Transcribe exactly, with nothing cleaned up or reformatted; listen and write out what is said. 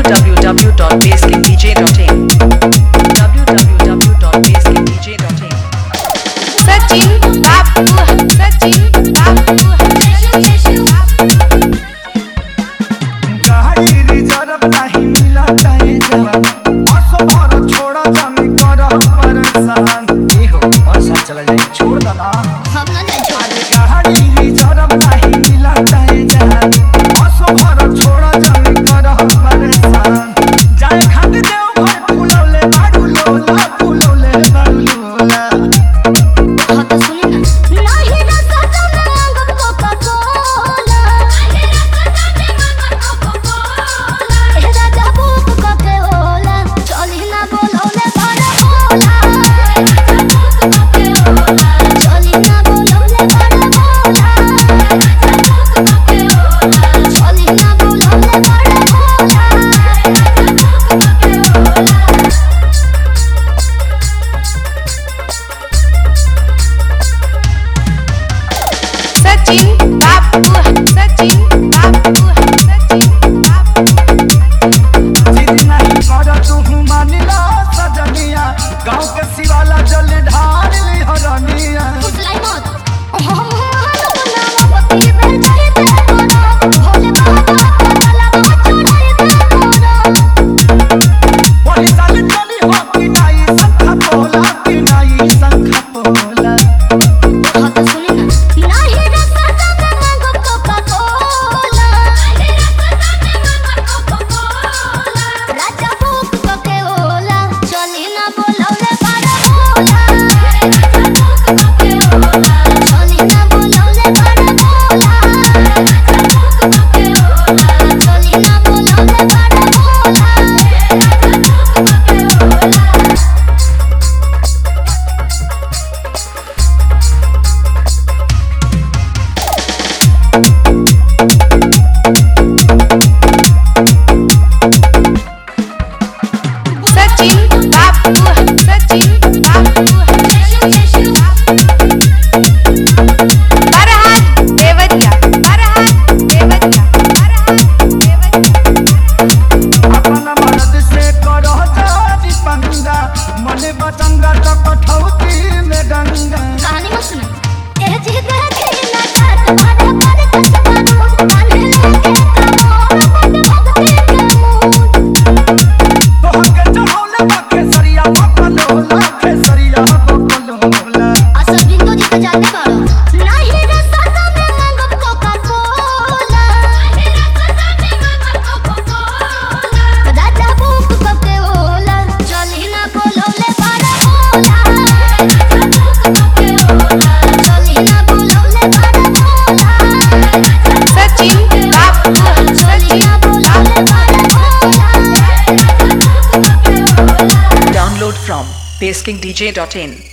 w w w dot baseking d j dot in w w w dot baseking d j dot in Sachin बाबू सचिन बाबू गाड़ी reserve नहीं मिला चाहे जवान असो भर छोड़ा जाने कर परेशान ए हो ऐसा चला जाए छोड़ देना हम ना नहीं छोड़ गाड़ी रिजर्व नहीं मिला चाहे जवान असो भर छोड़ा जाने कर परेशान जाए खाते देव घर फुलौले बाडू लोला फुलौले बाडू लोला हाँ तो सुनी ना नहीं ना सजा में मांगब कोका कोला नहीं ना सजा में मांगब कोका कोला ए राजा भूख कोके होला चली ना बोलौले बड़ा होला ए राजा भूख कोके होला चली ना बोलौले बड़ा होला ए राजा भूख कोके होला चली ना बोलौले बड़ा होला ए राजा भूख कोके होला सचिन बाबू सचिन बाबू सचिन बाबू जिद नहीं कर तू मानिला सजनिया गाँव के शिवाला जल ढार ली हरनिया फुसलाई मत हम हम बनावा पति बेल जाए ते तोरा भोले बाबा तला चढ़ाई ते तोरा वही साल चली हो कि नहीं संखा पोला कि नहीं संखा पोला हाँ तो सुनी ना नहीं रे सजा में मांगब कोका कोला नहीं रे सजा में मांगब कोका कोला राजा भूख कोके होला चली ना बोलौले बड़ा होला राजा भूख कोके होला चली ना बोलौले बड़ा होला राजा भूख कोके होला चली ना बोलौले बड़ा होला राजा भूख कोके होला सचिन बाबू सचिन बाबू बरहात देवरिया बरहात देवरिया बरहात देवरिया अपना मर्द से करो जाति पंगा मने बचंगा तो कठौती में गंगा कहानी मत सुना ए जी देखे ना काट मारे मारे कसबानो कान्हे लेके कमोर पट भक्ति के मूड तो हके चढ़ौले बाके सरिया बकलोला खेसरिया बकलोला असल बिंदु जी तो जाते बाड़ो नहीं रे सजा में मांगब कोका कोला नहीं रे सजा में मांगब कोका कोला राजा भूख कोके होला चली ना बोलौले बड़ा होला राजा भूख कोके होला चली ना बोलौले बड़ा होला सचिन बाबू चली ना बोलौले बड़ा होला राजा भूख कोके होला download from baseking d j dot in